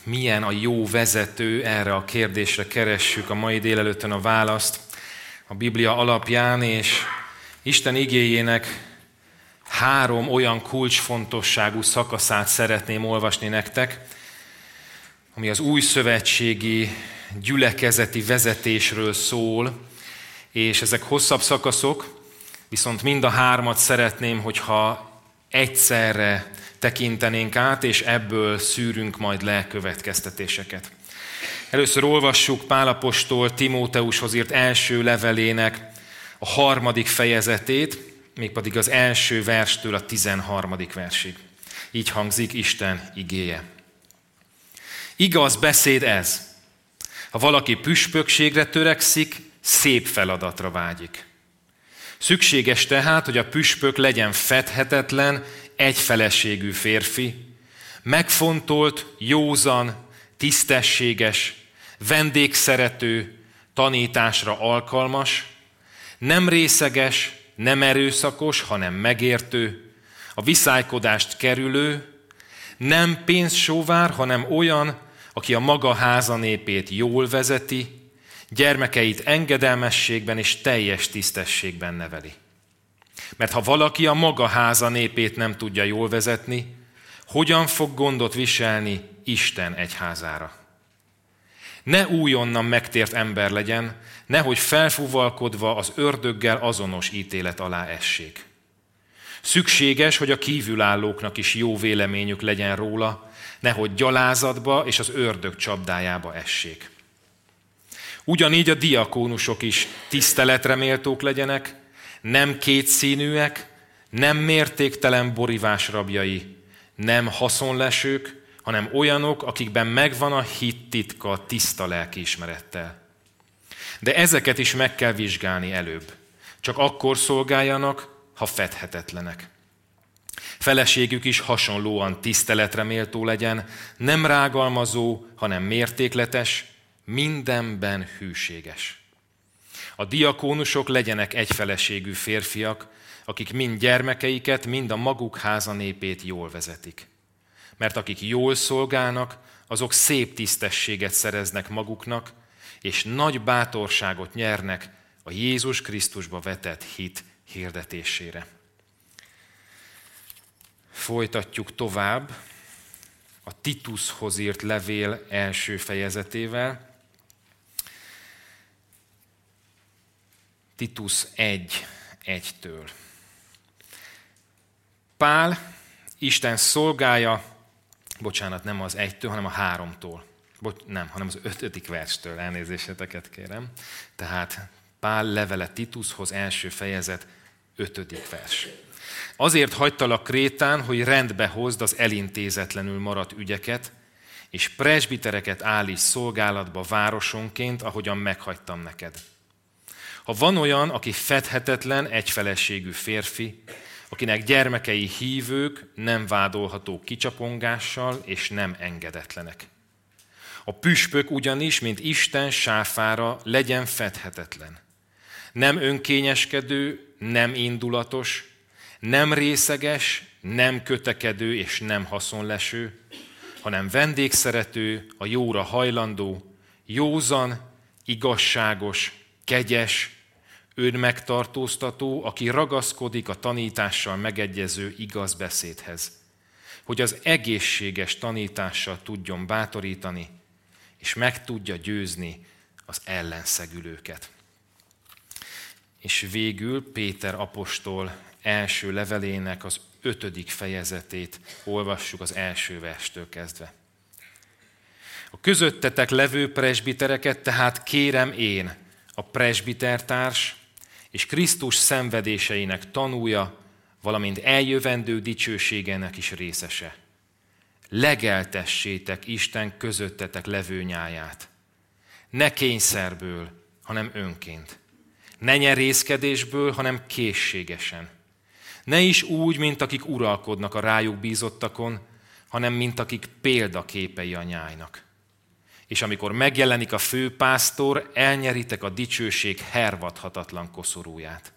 Milyen a jó vezető? Erre a kérdésre keressük a mai délelőttön a választ a Biblia alapján, és Isten igéjének 3 olyan kulcsfontosságú szakaszát szeretném olvasni nektek, ami az új szövetségi gyülekezeti vezetésről szól, és ezek hosszabb szakaszok, viszont mind a 3 szeretném, hogyha egyszerre tekintenénk át, és ebből szűrünk majd le következtetéseket. Először olvassuk Pál apostol Timóteushoz írt első levelének a 3. fejezetét, mégpedig az első verstől a 13. versig. Így hangzik Isten igéje. Igaz beszéd ez. Ha valaki püspökségre törekszik, szép feladatra vágyik. Szükséges tehát, hogy a püspök legyen fedhetetlen, egyfeleségű férfi, megfontolt, józan, tisztességes, vendégszerető, tanításra alkalmas, nem részeges, nem erőszakos, hanem megértő, a viszálykodást kerülő, nem pénzsóvár, hanem olyan, aki a maga háza népét jól vezeti, gyermekeit engedelmességben és teljes tisztességben neveli. Mert ha valaki a maga háza népét nem tudja jól vezetni, hogyan fog gondot viselni Isten egyházára? Ne újonnan megtért ember legyen, nehogy felfúvalkodva az ördöggel azonos ítélet alá essék. Szükséges, hogy a kívülállóknak is jó véleményük legyen róla, nehogy gyalázatba és az ördög csapdájába essék. Ugyanígy a diakónusok is tiszteletre méltók legyenek, nem kétszínűek, nem mértéktelen borivás rabjai, nem haszonlesők, hanem olyanok, akikben megvan a hit titka tiszta lelkiismerettel. De ezeket is meg kell vizsgálni előbb. Csak akkor szolgáljanak, ha fedhetetlenek. Feleségük is hasonlóan tiszteletre méltó legyen, nem rágalmazó, hanem mértékletes, mindenben hűséges. A diakónusok legyenek egyfeleségű férfiak, akik mind gyermekeiket, mind a maguk háza népét jól vezetik. Mert akik jól szolgálnak, azok szép tisztességet szereznek maguknak, és nagy bátorságot nyernek a Jézus Krisztusba vetett hit hirdetésére. Folytatjuk tovább a Titushoz írt levél első fejezetével. Titus 1:1-től. Pál, Isten szolgája, nem az 1-től, hanem a 3-tól. Hanem az 5. verstől, elnézéseteket kérem. Tehát Pál levele Titushoz, első fejezet, 5. vers. Azért hagytalak Krétán, hogy rendbe hozd az elintézetlenül maradt ügyeket, és presbitereket állíts szolgálatba városonként, ahogyan meghagytam neked. Ha van olyan, aki fedhetetlen, egyfeleségű férfi, akinek gyermekei hívők, nem vádolhatók kicsapongással, és nem engedetlenek. A püspök ugyanis, mint Isten sáfára, legyen fedhetetlen. Nem önkényeskedő, nem indulatos, nem részeges, nem kötekedő és nem haszonleső, hanem vendégszerető, a jóra hajlandó, józan, igazságos, kegyes, önmegtartóztató, aki ragaszkodik a tanítással megegyező igaz beszédhez, hogy az egészséges tanítással tudjon bátorítani, és meg tudja győzni az ellenszegülőket. És végül Péter apostol első levelének az 5. fejezetét olvassuk az első verstől kezdve. A közöttetek levő presbitereket tehát kérem én, a presbitertárs és Krisztus szenvedéseinek tanúja, valamint eljövendő dicsőségének is részese. Legeltessétek Isten közöttetek levő nyáját. Ne kényszerből, hanem önként. Ne nyerészkedésből, hanem készségesen. Ne is úgy, mint akik uralkodnak a rájuk bízottakon, hanem mint akik példaképei a nyájnak. És amikor megjelenik a főpásztor, elnyeritek a dicsőség hervadhatatlan koszorúját.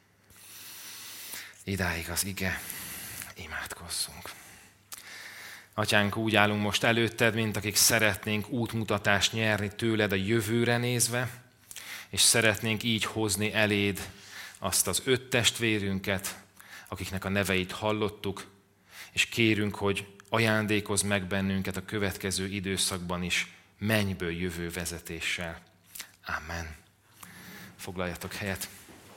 Idáig az ige, imádkozzunk. Atyánk, úgy állunk most előtted, mint akik szeretnénk útmutatást nyerni tőled a jövőre nézve, és szeretnénk így hozni eléd azt az 5 testvérünket, akiknek a neveit hallottuk, és kérünk, hogy ajándékozz meg bennünket a következő időszakban is mennyből jövő vezetéssel. Amen. Foglaljatok helyet.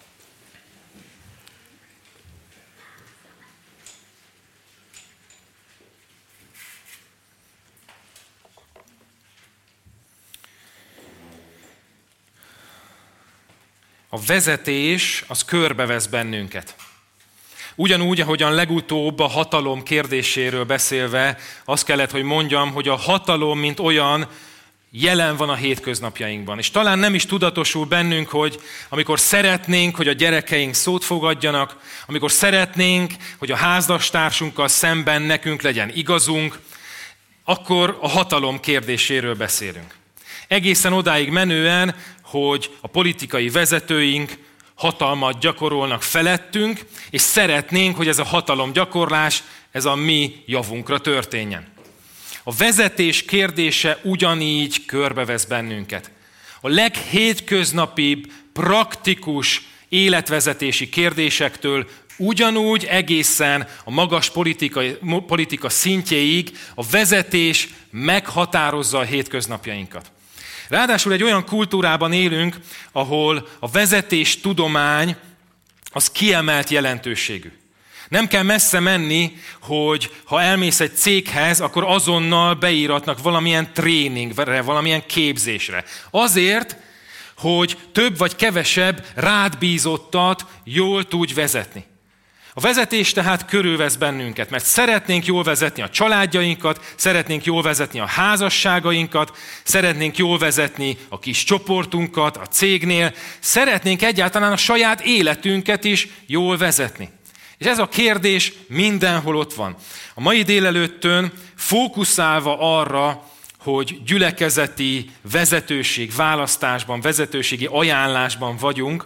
A vezetés az körbevesz bennünket. Ugyanúgy, ahogyan legutóbb a hatalom kérdéséről beszélve azt kellett, hogy mondjam, hogy a hatalom, mint olyan, jelen van a hétköznapjainkban. És talán nem is tudatosul bennünk, hogy amikor szeretnénk, hogy a gyerekeink szót fogadjanak, amikor szeretnénk, hogy a házastársunkkal szemben nekünk legyen igazunk, akkor a hatalom kérdéséről beszélünk. Egészen odáig menően, hogy a politikai vezetőink hatalmat gyakorolnak felettünk, és szeretnénk, hogy ez a hatalomgyakorlás, ez a mi javunkra történjen. A vezetés kérdése ugyanígy körbevesz bennünket. A leghétköznapibb, praktikus életvezetési kérdésektől ugyanúgy egészen a magas politika szintjéig a vezetés meghatározza a hétköznapjainkat. Ráadásul egy olyan kultúrában élünk, ahol a vezetés tudomány az kiemelt jelentőségű. Nem kell messze menni, hogy ha elmész egy céghez, akkor azonnal beíratnak valamilyen tréningre, valamilyen képzésre. Azért, hogy több vagy kevesebb rád bízottat jól tudj vezetni. A vezetés tehát körülvesz bennünket, mert szeretnénk jól vezetni a családjainkat, szeretnénk jól vezetni a házasságainkat, szeretnénk jól vezetni a kis csoportunkat a cégnél, szeretnénk egyáltalán a saját életünket is jól vezetni. És ez a kérdés mindenhol ott van. A mai délelőttön fókuszálva arra, hogy gyülekezeti vezetőség választásban, vezetőségi ajánlásban vagyunk,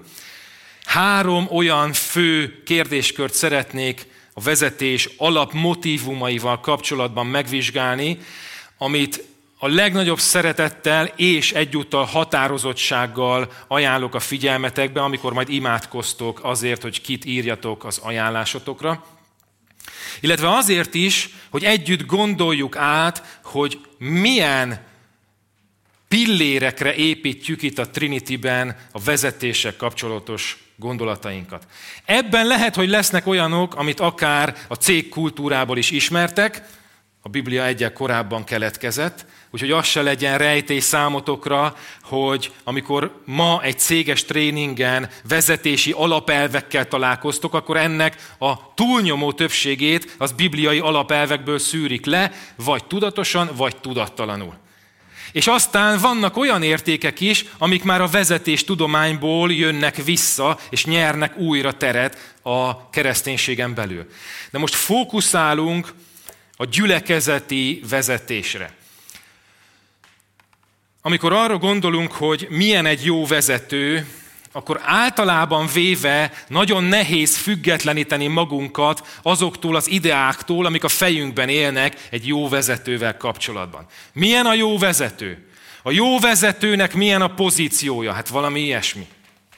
3 olyan fő kérdéskört szeretnék a vezetés alapmotívumaival kapcsolatban megvizsgálni, amit a legnagyobb szeretettel és egyúttal határozottsággal ajánlok a figyelmetekbe, amikor majd imádkoztok azért, hogy kit írjatok az ajánlásotokra. Illetve azért is, hogy együtt gondoljuk át, hogy milyen pillérekre építjük itt a Trinity-ben a vezetéssel kapcsolatos gondolatainkat. Ebben lehet, hogy lesznek olyanok, amit akár a cég kultúrából is ismertek, a Biblia egyel korábban keletkezett, úgyhogy az se legyen rejtély számotokra, hogy amikor ma egy céges tréningen vezetési alapelvekkel találkoztok, akkor ennek a túlnyomó többségét az bibliai alapelvekből szűrik le, vagy tudatosan, vagy tudattalanul. És aztán vannak olyan értékek is, amik már a vezetés tudományból jönnek vissza, és nyernek újra teret a kereszténységen belül. De most fókuszálunk a gyülekezeti vezetésre. Amikor arra gondolunk, hogy milyen egy jó vezető, akkor általában véve nagyon nehéz függetleníteni magunkat azoktól az ideáktól, amik a fejünkben élnek egy jó vezetővel kapcsolatban. Milyen a jó vezető? A jó vezetőnek milyen a pozíciója? Hát valami ilyesmi.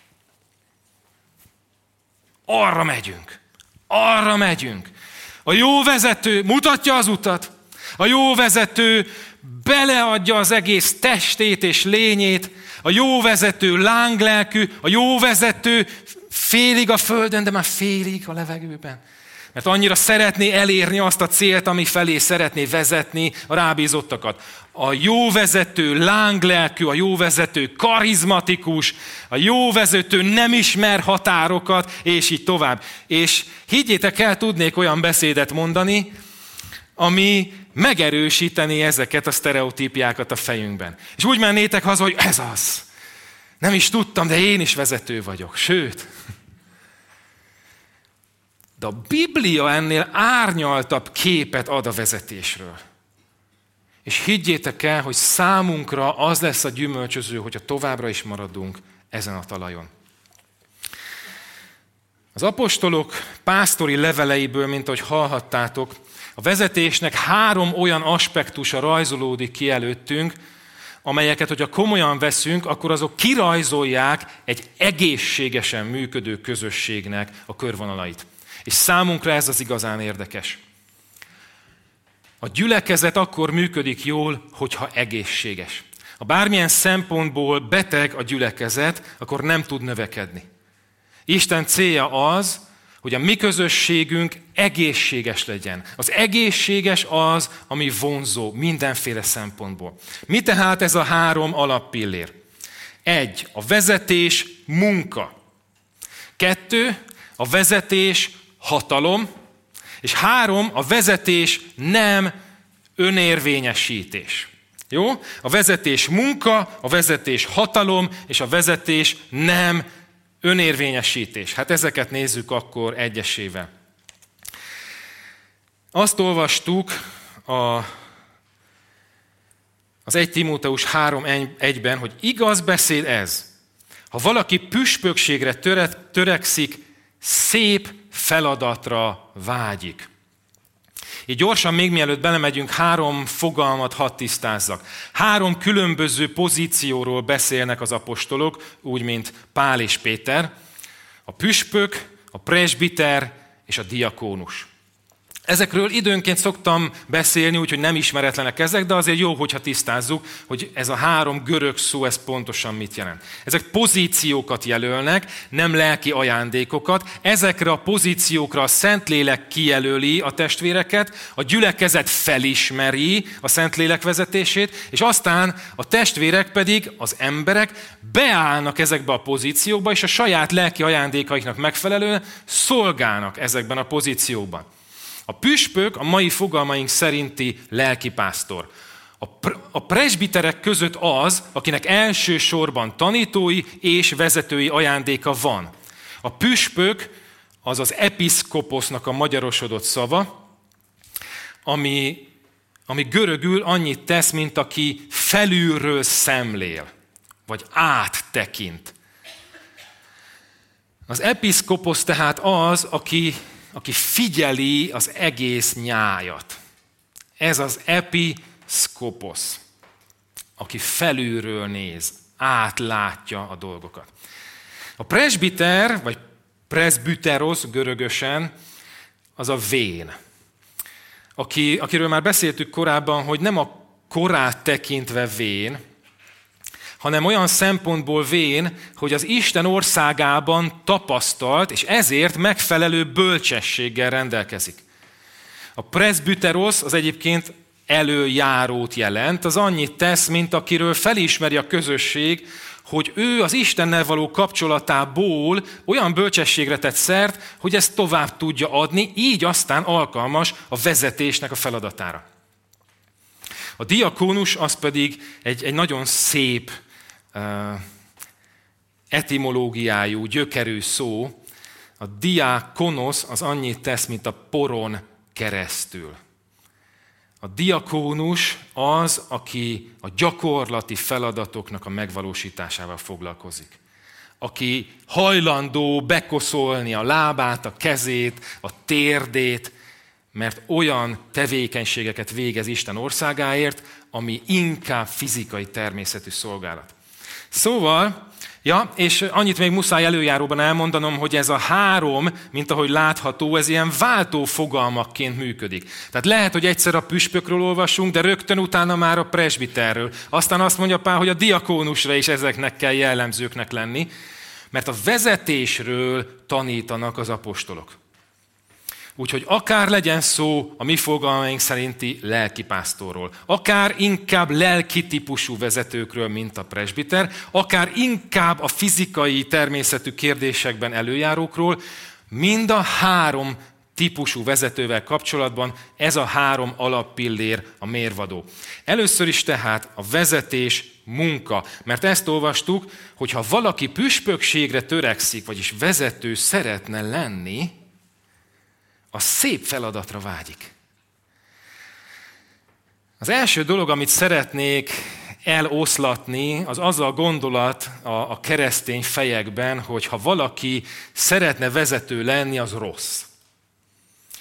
Arra megyünk. Arra megyünk. A jó vezető mutatja az utat. A jó vezető beleadja az egész testét és lényét. A jó vezető lánglelkű, a jó vezető félig a földön, de már félig a levegőben. Mert annyira szeretné elérni azt a célt, ami felé szeretné vezetni a rábízottakat. A jó vezető lánglelkű, a jó vezető karizmatikus, a jó vezető nem ismer határokat, és így tovább. És higgyétek el, tudnék olyan beszédet mondani, ami megerősíteni ezeket a sztereotípiákat a fejünkben. És úgy mennétek haza, hogy ez az. Nem is tudtam, de én is vezető vagyok. Sőt, de a Biblia ennél árnyaltabb képet ad a vezetésről. És higgyétek el, hogy számunkra az lesz a gyümölcsöző, hogyha továbbra is maradunk ezen a talajon. Az apostolok pásztori leveleiből, mint ahogy hallhattátok, A vezetésnek 3 olyan aspektusa rajzolódik ki előttünk, amelyeket, hogyha komolyan veszünk, akkor azok kirajzolják egy egészségesen működő közösségnek a körvonalait. És számunkra ez az igazán érdekes. A gyülekezet akkor működik jól, hogyha egészséges. Ha bármilyen szempontból beteg a gyülekezet, akkor nem tud növekedni. Isten célja az, hogy a mi közösségünk egészséges legyen. Az egészséges az, ami vonzó mindenféle szempontból. Mi tehát ez a 3 alappillér? 1. A vezetés munka. 2. A vezetés hatalom. És 3. A vezetés nem önérvényesítés. Jó? A vezetés munka, a vezetés hatalom, és a vezetés nem önérvényesítés. Hát ezeket nézzük akkor egyesével. Azt olvastuk az 1 Timóteus 3:1-ben, hogy igaz beszéd ez. Ha valaki püspökségre törekszik, szép feladatra vágyik. Így gyorsan, még mielőtt belemegyünk, 3 fogalmat hadd tisztázzak. 3 különböző pozícióról beszélnek az apostolok, úgy, mint Pál és Péter. A püspök, a presbiter és a diakónus. Ezekről időnként szoktam beszélni, úgyhogy nem ismeretlenek ezek, de azért jó, hogyha tisztázzuk, hogy ez a 3 görög szó, ez pontosan mit jelent. Ezek pozíciókat jelölnek, nem lelki ajándékokat. Ezekre a pozíciókra a Szentlélek kijelöli a testvéreket, a gyülekezet felismeri a Szentlélek vezetését, és aztán a testvérek pedig, az emberek beállnak ezekbe a pozíciókba, és a saját lelki ajándékaiknak megfelelően szolgálnak ezekben a pozíciókban. A püspök a mai fogalmaink szerinti lelkipásztor. A presbiterek között az, akinek elsősorban tanítói és vezetői ajándéka van. A püspök az az episzkoposznak a magyarosodott szava, ami görögül annyit tesz, mint aki felülről szemlél, vagy áttekint. Az episzkoposz tehát az, aki figyeli az egész nyájat. Ez az episzkoposz, aki felülről néz, átlátja a dolgokat. A presbiter, vagy presbyteros görögösen, az a vén. Akiről már beszéltük korábban, hogy nem a korát tekintve vén, hanem olyan szempontból vén, hogy az Isten országában tapasztalt, és ezért megfelelő bölcsességgel rendelkezik. A presbyteros az egyébként előjárót jelent, az annyit tesz, mint akiről felismeri a közösség, hogy ő az Istennel való kapcsolatából olyan bölcsességre tett szert, hogy ezt tovább tudja adni, így aztán alkalmas a vezetésnek a feladatára. A diakónus az pedig egy nagyon szép etimológiájú, gyökerű szó. A diakonos az annyit tesz, mint a poron keresztül. A diakónus az, aki a gyakorlati feladatoknak a megvalósításával foglalkozik. Aki hajlandó bekoszolni a lábát, a kezét, a térdét, mert olyan tevékenységeket végez Isten országáért, ami inkább fizikai természetű szolgálat. Szóval, és annyit még muszáj előjáróban elmondanom, hogy ez a 3, mint ahogy látható, ez ilyen váltó fogalmakként működik. Tehát lehet, hogy egyszer a püspökről olvasunk, de rögtön utána már a presbiterről. Aztán azt mondja Pál, hogy a diakónusra is ezeknek kell jellemzőknek lenni, mert a vezetésről tanítanak az apostolok. Úgyhogy akár legyen szó a mi fogalmaink szerinti lelkipásztorról, akár inkább lelki típusú vezetőkről, mint a presbiter, akár inkább a fizikai természetű kérdésekben előjárókról, mind a 3 típusú vezetővel kapcsolatban ez a 3 alappillér a mérvadó. Először is tehát a vezetés munka, mert ezt olvastuk, hogy ha valaki püspökségre törekszik, vagyis vezető szeretne lenni, a szép feladatra vágyik. Az első dolog, amit szeretnék eloszlatni, az a gondolat a keresztény fejekben, hogy ha valaki szeretne vezető lenni, az rossz.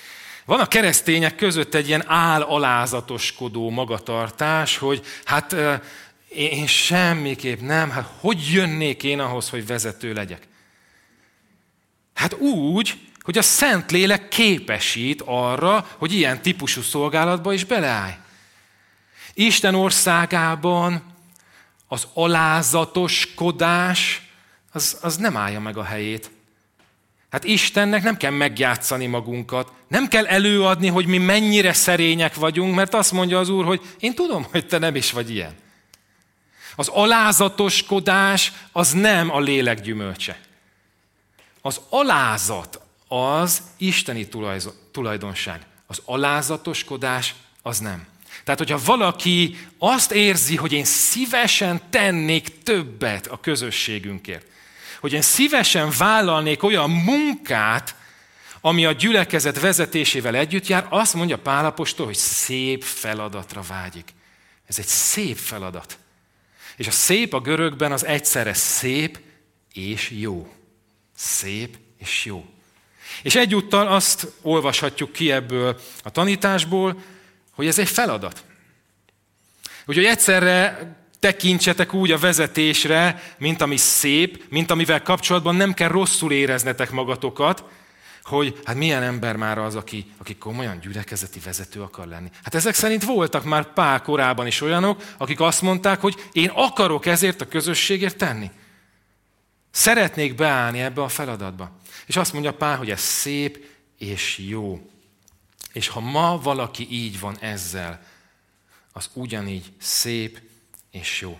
Van a keresztények között egy ilyen álalázatoskodó magatartás, hogy hát én semmiképp nem, hát hogy jönnék én ahhoz, hogy vezető legyek? Hát úgy, hogy a Szentlélek képesít arra, hogy ilyen típusú szolgálatba is beleállj. Isten országában az alázatoskodás az nem állja meg a helyét. Hát Istennek nem kell megjátszani magunkat, nem kell előadni, hogy mi mennyire szerények vagyunk, mert azt mondja az Úr, hogy én tudom, hogy te nem is vagy ilyen. Az alázatoskodás az nem a lélek gyümölcse. Az alázat az isteni tulajdonság. Az alázatoskodás az nem. Tehát, hogyha valaki azt érzi, hogy én szívesen tennék többet a közösségünkért, hogy én szívesen vállalnék olyan munkát, ami a gyülekezet vezetésével együtt jár, azt mondja Pál apostol, hogy szép feladatra vágyik. Ez egy szép feladat. És a szép a görögben az egyszerre szép és jó. Szép és jó. És egyúttal azt olvashatjuk ki ebből a tanításból, hogy ez egy feladat. Úgyhogy egyszerre tekintsetek úgy a vezetésre, mint ami szép, mint amivel kapcsolatban nem kell rosszul éreznetek magatokat, hogy hát milyen ember már az, aki komolyan gyülekezeti vezető akar lenni. Hát ezek szerint voltak már Pál korában is olyanok, akik azt mondták, hogy én akarok ezért a közösségért tenni. Szeretnék beállni ebbe a feladatba. És azt mondja Pál, hogy ez szép és jó. És ha ma valaki így van ezzel, az ugyanígy szép és jó.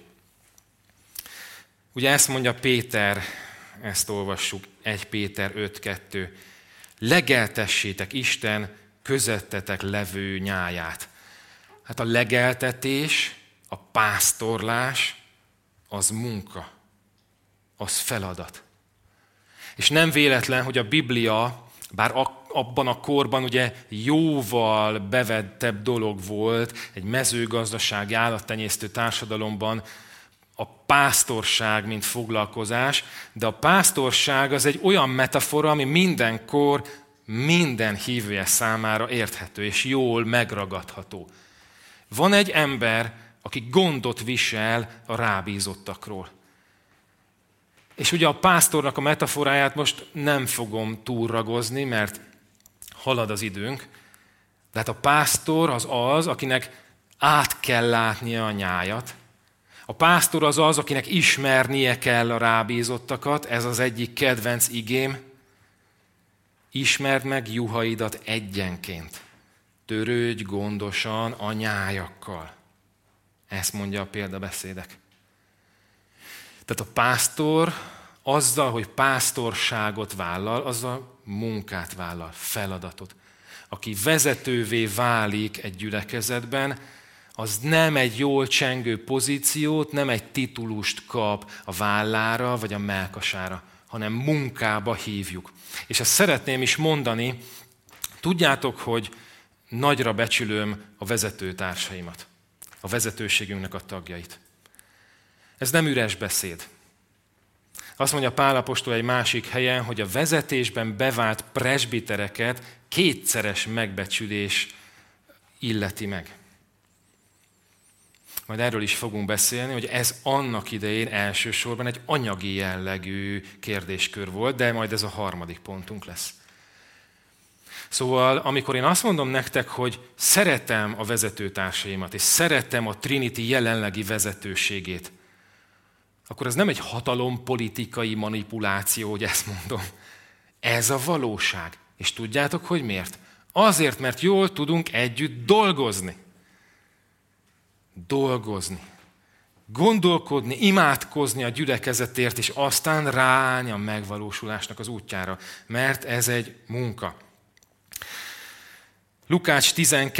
Ugye ezt mondja Péter, ezt olvassuk, 1 Péter 5:2. Legeltessétek Isten közöttetek levő nyáját. Hát a legeltetés, a pásztorlás, az munka, az feladat. És nem véletlen, hogy a Biblia, bár abban a korban ugye jóval bevettebb dolog volt, egy mezőgazdasági állattenyésztő társadalomban a pásztorság, mint foglalkozás, de a pásztorság az egy olyan metafora, ami mindenkor minden hívője számára érthető és jól megragadható. Van egy ember, aki gondot visel a rábízottakról. És ugye a pásztornak a metaforáját most nem fogom túlragozni, mert halad az időnk, de hát a pásztor az, akinek át kell látnia a nyájat. A pásztor az, akinek ismernie kell a rábízottakat, ez az egyik kedvenc igém. Ismerd meg juhaidat egyenként, törődj gondosan a nyájakkal. Ezt mondja a példabeszédek. Tehát a pásztor azzal, hogy pásztorságot vállal, azzal munkát vállal, feladatot. Aki vezetővé válik egy gyülekezetben, az nem egy jól csengő pozíciót, nem egy titulust kap a vállára vagy a mellkasára, hanem munkába hívjuk. És ezt szeretném is mondani, tudjátok, hogy nagyra becsülöm a vezetőtársaimat, a vezetőségünknek a tagjait. Ez nem üres beszéd. Azt mondja Pál apostol egy másik helyen, hogy a vezetésben bevált presbitereket 2-szeres megbecsülés illeti meg. Majd erről is fogunk beszélni, hogy ez annak idején elsősorban egy anyagi jellegű kérdéskör volt, de majd ez a harmadik pontunk lesz. Szóval, amikor én azt mondom nektek, hogy szeretem a vezetőtársaimat, és szeretem a Trinity jelenlegi vezetőségét, akkor ez nem egy hatalompolitikai manipuláció, hogy ezt mondom. Ez a valóság. És tudjátok, hogy miért? Azért, mert jól tudunk együtt dolgozni. Gondolkodni, imádkozni a gyülekezetért, és aztán ráállni a megvalósulásnak az útjára. Mert ez egy munka. Lukács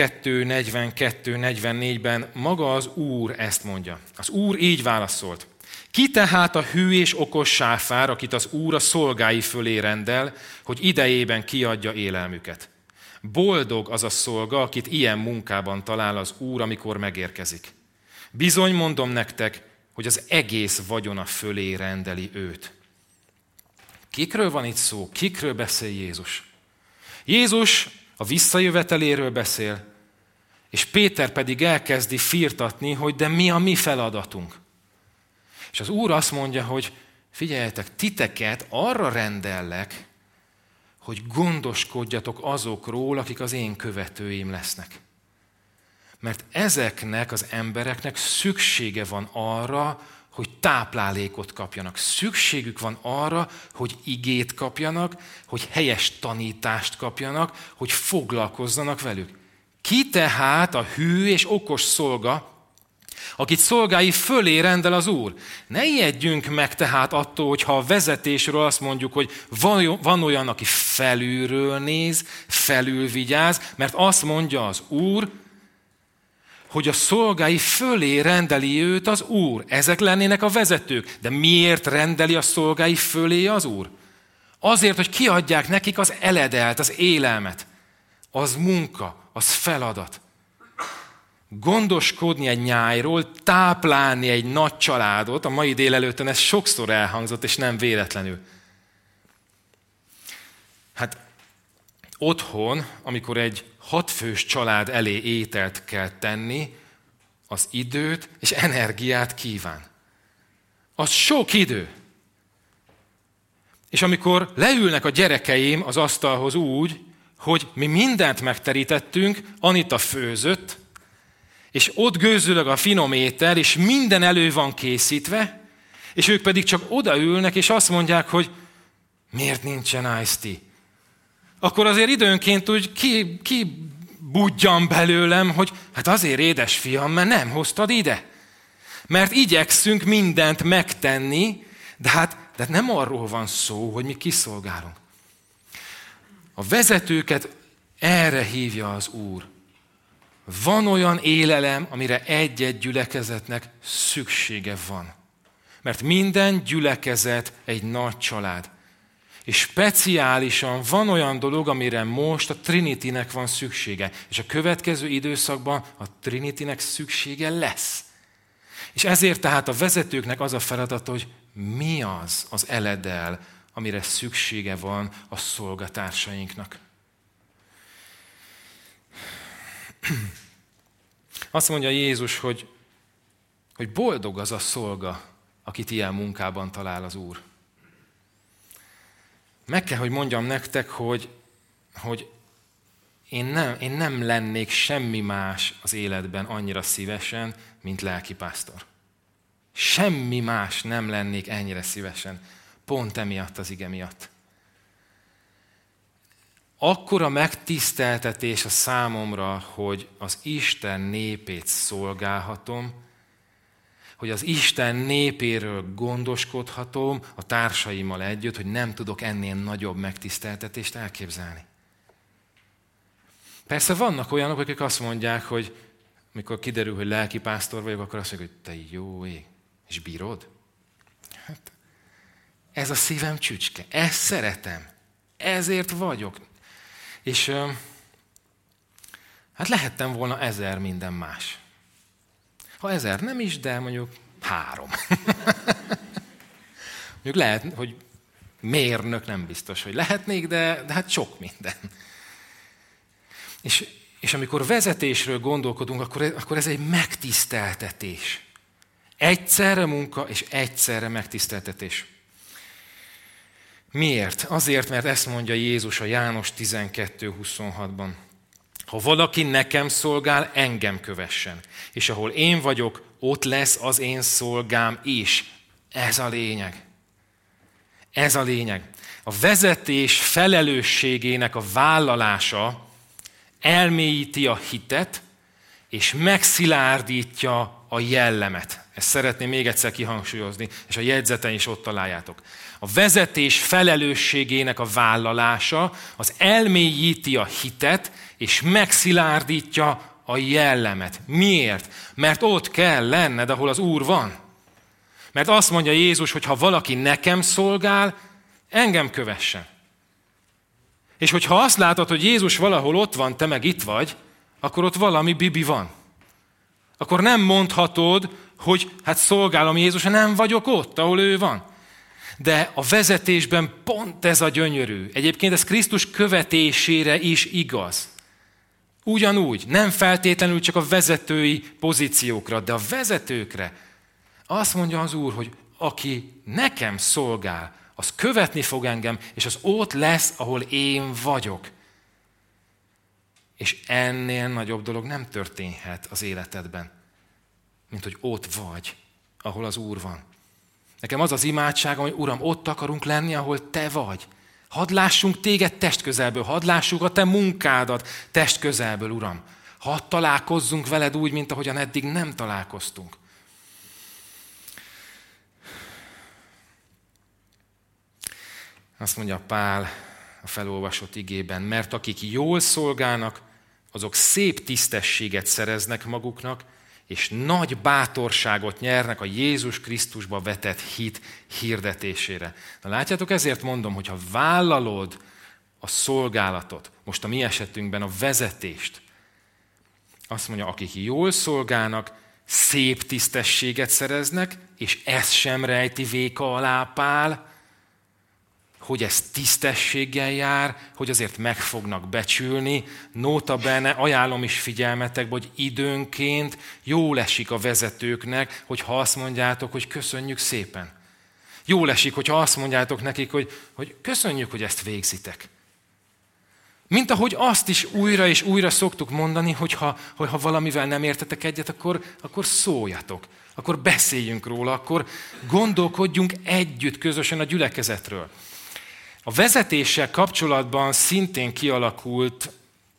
12:42-44-ben maga az Úr ezt mondja. Az Úr így válaszolt. Ki tehát a hű és okos sáfár, akit az Úr a szolgái fölé rendel, hogy idejében kiadja élelmüket? Boldog az a szolga, akit ilyen munkában talál az Úr, amikor megérkezik. Bizony mondom nektek, hogy az egész vagyona fölé rendeli őt. Kikről van itt szó? Kikről beszél Jézus? Jézus A visszajöveteléről beszél, és Péter pedig elkezdi firtatni, hogy de mi a mi feladatunk. És az Úr azt mondja, hogy figyeljetek, titeket arra rendellek, hogy gondoskodjatok azokról, akik az én követőim lesznek. Mert ezeknek az embereknek szüksége van arra, hogy táplálékot kapjanak. Szükségük van arra, hogy igét kapjanak, hogy helyes tanítást kapjanak, hogy foglalkozzanak velük. Ki tehát a hű és okos szolga, akit szolgái fölé rendel az Úr? Ne ijedjünk meg tehát attól, hogyha a vezetésről azt mondjuk, hogy van olyan, aki felülről néz, felülvigyáz, mert azt mondja az Úr, hogy a szolgái fölé rendeli őt az Úr. Ezek lennének a vezetők. De miért rendeli a szolgái fölé az Úr? Azért, hogy kiadják nekik az eledelt, az élelmet. Az munka, az feladat. Gondoskodni egy nyájról, táplálni egy nagy családot, a mai délelőttön ez sokszor elhangzott, és nem véletlenül. Hát otthon, amikor egy 6 fős család elé ételt kell tenni, az időt és energiát kíván. Az sok idő. És amikor leülnek a gyerekeim az asztalhoz úgy, hogy mi mindent megterítettünk, Anita főzött, és ott gőzülög a finom étel, és minden elő van készítve, és ők pedig csak odaülnek, és azt mondják, hogy miért nincsen iced tea? Akkor azért időnként úgy kibudjan belőlem, hogy hát azért édesfiam, mert nem hoztad ide. Mert igyekszünk mindent megtenni, de nem arról van szó, hogy mi kiszolgálunk. A vezetőket erre hívja az Úr. Van olyan élelem, amire egy-egy gyülekezetnek szüksége van. Mert minden gyülekezet egy nagy család. És speciálisan van olyan dolog, amire most a Trinitynek van szüksége. És a következő időszakban a Trinitynek szüksége lesz. És ezért tehát a vezetőknek az a feladat, hogy mi az eledel, amire szüksége van a szolgatársainknak. Azt mondja Jézus, hogy boldog az a szolga, akit ilyen munkában talál az Úr. Meg kell, hogy mondjam nektek, hogy én nem lennék semmi más az életben annyira szívesen, mint lelkipásztor. Semmi más nem lennék ennyire szívesen, pont emiatt az ige miatt. Akkora megtiszteltetés a számomra, hogy az Isten népét szolgálhatom, hogy az Isten népéről gondoskodhatom a társaimmal együtt, hogy nem tudok ennél nagyobb megtiszteltetést elképzelni. Persze vannak olyanok, akik azt mondják, hogy mikor kiderül, hogy lelkipásztor vagyok, akkor azt mondják, hogy te jó ég, és bírod? Hát, ez a szívem csücske, ezt szeretem, ezért vagyok. És hát lehettem volna 1000 minden más. Ha 1000 nem is, de mondjuk 3. Mondjuk lehet, hogy mérnök nem biztos, hogy lehetnék, de hát sok minden. És amikor vezetésről gondolkodunk, akkor ez egy megtiszteltetés. Egyszerre munka és egyszerre megtiszteltetés. Miért? Azért, mert ezt mondja Jézus a János 12:26-ban. Ha valaki nekem szolgál, engem kövessen. És ahol én vagyok, ott lesz az én szolgám is. Ez a lényeg. Ez a lényeg. A vezetés felelősségének a vállalása elmélyíti a hitet, és megszilárdítja a jellemet. Ezt szeretném még egyszer kihangsúlyozni, és a jegyzetein is ott találjátok. A vezetés felelősségének a vállalása az elmélyíti a hitet, és megszilárdítja a jellemet. Miért? Mert ott kell lenned, ahol az Úr van. Mert azt mondja Jézus, hogy ha valaki nekem szolgál, engem kövessen. És hogyha azt látod, hogy Jézus valahol ott van, te meg itt vagy, akkor ott valami bibi van. Akkor nem mondhatod, hogy hát szolgálom Jézus, ha nem vagyok ott, ahol ő van. De a vezetésben pont ez a gyönyörű. Egyébként ez Krisztus követésére is igaz. Ugyanúgy, nem feltétlenül csak a vezetői pozíciókra, de a vezetőkre. Azt mondja az Úr, hogy aki nekem szolgál, az követni fog engem, és az ott lesz, ahol én vagyok. És ennél nagyobb dolog nem történhet az életedben, mint hogy ott vagy, ahol az Úr van. Nekem az az imádságom, hogy Uram, ott akarunk lenni, ahol Te vagy. Hadd lássunk Téged testközelből, hadd lássuk a Te munkádat testközelből, Uram. Hadd találkozzunk veled úgy, mint ahogyan eddig nem találkoztunk. Azt mondja Pál a felolvasott igében, mert akik jól szolgálnak, azok szép tisztességet szereznek maguknak, és nagy bátorságot nyernek a Jézus Krisztusba vetett hit hirdetésére. Na látjátok, ezért mondom, hogy ha vállalod a szolgálatot, most a mi esetünkben a vezetést, azt mondja, akik jól szolgálnak, szép tisztességet szereznek, és ez sem rejti véka alá Pál, hogy ez tisztességgel jár, hogy azért meg fognak becsülni. Nota bene, ajánlom is figyelmetekbe, hogy időnként jól esik a vezetőknek, hogyha azt mondjátok, hogy köszönjük szépen. Jól esik, hogyha azt mondjátok nekik, hogy köszönjük, hogy ezt végzitek. Mint ahogy azt is újra és újra szoktuk mondani, hogy ha valamivel nem értetek egyet, akkor szóljatok, akkor beszéljünk róla, akkor gondolkodjunk együtt közösen a gyülekezetről. A vezetéssel kapcsolatban szintén kialakult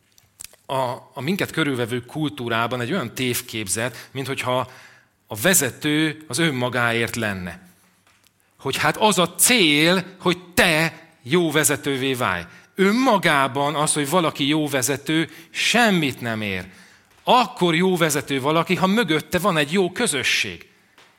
a minket körülvevő kultúrában egy olyan tévképzet, minthogyha a vezető az önmagáért lenne. Hogy hát az a cél, hogy te jó vezetővé válj. Önmagában az, hogy valaki jó vezető, semmit nem ér. Akkor jó vezető valaki, ha mögötte van egy jó közösség.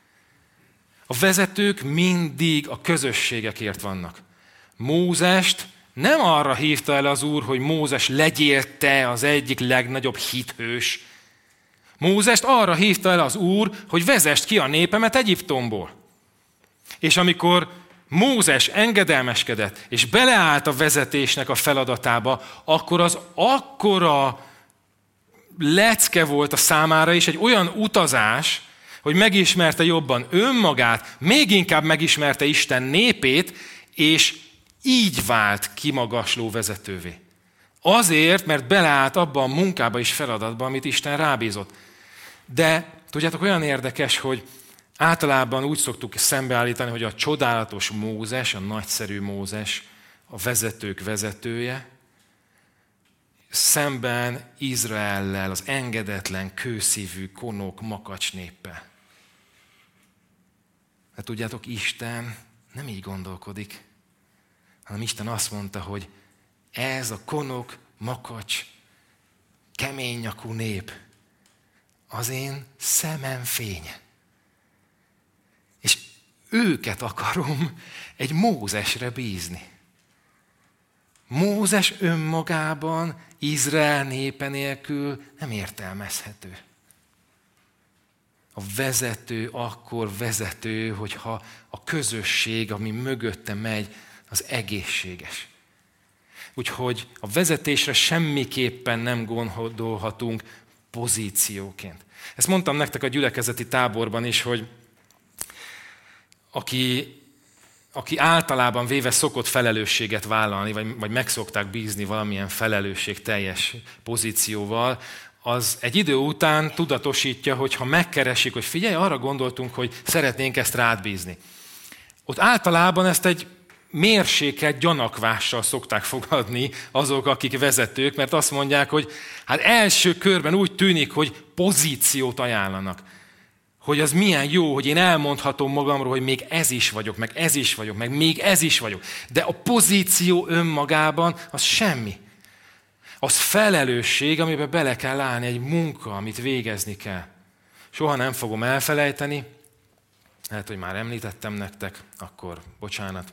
A vezetők mindig a közösségekért vannak. Mózest nem arra hívta el az Úr, hogy Mózes, legyél te az egyik legnagyobb hithős. Mózest arra hívta el az Úr, hogy vezest ki a népemet Egyiptomból. És amikor Mózes engedelmeskedett, és beleállt a vezetésnek a feladatába, akkor az akkora lecke volt a számára is, egy olyan utazás, hogy megismerte jobban önmagát, még inkább megismerte Isten népét, és így vált kimagasló vezetővé. Azért, mert beleállt abba a munkába és feladatba, amit Isten rábízott. De tudjátok, olyan érdekes, hogy általában úgy szoktuk szembeállítani, hogy a csodálatos Mózes, a nagyszerű Mózes, a vezetők vezetője, szemben Izraellel, az engedetlen, kőszívű, konok, makacs néppel. Hát tudjátok, Isten nem így gondolkodik, hanem Isten azt mondta, hogy ez a konok, makacs, kemény nyakú nép az én szemem fénye. És őket akarom egy Mózesre bízni. Mózes önmagában Izrael népe nélkül nem értelmezhető. A vezető akkor vezető, hogyha a közösség, ami mögötte megy, az egészséges. Úgyhogy a vezetésre semmiképpen nem gondolhatunk pozícióként. Ezt mondtam nektek a gyülekezeti táborban is, hogy aki általában véve szokott felelősséget vállalni, vagy meg szokták bízni valamilyen felelősségteljes pozícióval, az egy idő után tudatosítja, hogy ha megkeresik, hogy figyelj, arra gondoltunk, hogy szeretnénk ezt rád bízni. Ott általában ezt egy mérsékelt gyanakvással szokták fogadni azok, akik vezetők, mert azt mondják, hogy hát első körben úgy tűnik, hogy pozíciót ajánlanak. Hogy az milyen jó, hogy én elmondhatom magamról, hogy még ez is vagyok, meg ez is vagyok, meg még ez is vagyok. De a pozíció önmagában az semmi. Az felelősség, amiben bele kell állni, egy munka, amit végezni kell. Soha nem fogom elfelejteni, lehet, hogy már említettem nektek, akkor bocsánat.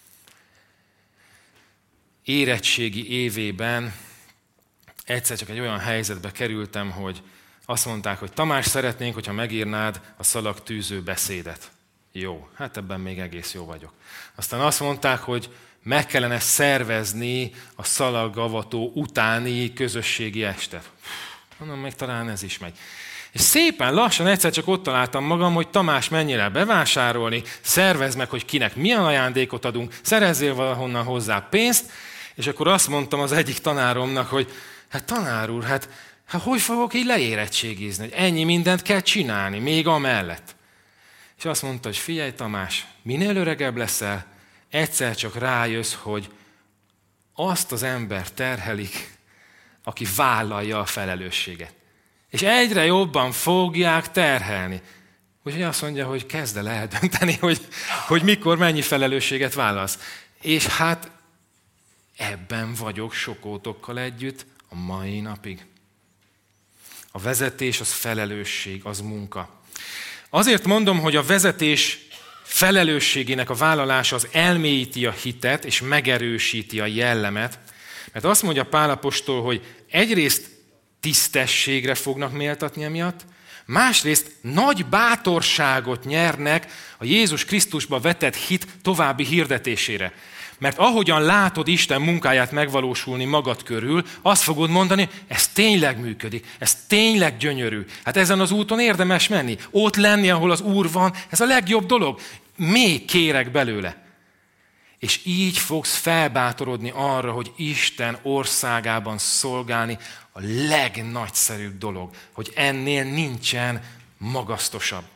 Érettségi évében egyszer csak egy olyan helyzetbe kerültem, hogy azt mondták, hogy Tamás, szeretnénk, hogyha megírnád a szalagtűző beszédet. Jó, hát ebben még egész jó vagyok. Aztán azt mondták, hogy meg kellene szervezni a szalagavató utáni közösségi estet. Mondom, még talán ez is megy. És szépen lassan egyszer csak ott találtam magam, hogy Tamás, menjél el bevásárolni, szervezd meg, hogy kinek milyen ajándékot adunk, szerezzél valahonnan hozzá pénzt, és akkor azt mondtam az egyik tanáromnak, hogy hát tanár úr, hát hogy fogok így leérettségizni, hogy ennyi mindent kell csinálni, még amellett. És azt mondta, hogy figyelj Tamás, minél öregebb leszel, egyszer csak rájössz, hogy azt az ember terhelik, aki vállalja a felelősséget. És egyre jobban fogják terhelni. Úgyhogy azt mondja, hogy kezd el eldönteni, hogy mikor mennyi felelősséget vállalsz. És hát ebben vagyok sokótokkal együtt a mai napig. A vezetés az felelősség, az munka. Azért mondom, hogy a vezetés felelősségének a vállalása az elmélyíti a hitet és megerősíti a jellemet, mert azt mondja Pál apostol, hogy egyrészt tisztességre fognak méltatni emiatt, másrészt nagy bátorságot nyernek a Jézus Krisztusba vetett hit további hirdetésére. Mert ahogyan látod Isten munkáját megvalósulni magad körül, azt fogod mondani, ez tényleg működik, ez tényleg gyönyörű. Hát ezen az úton érdemes menni, ott lenni, ahol az Úr van, ez a legjobb dolog. Még kérek belőle. És így fogsz felbátorodni arra, hogy Isten országában szolgálni a legnagyszerűbb dolog, hogy ennél nincsen magasztosabb.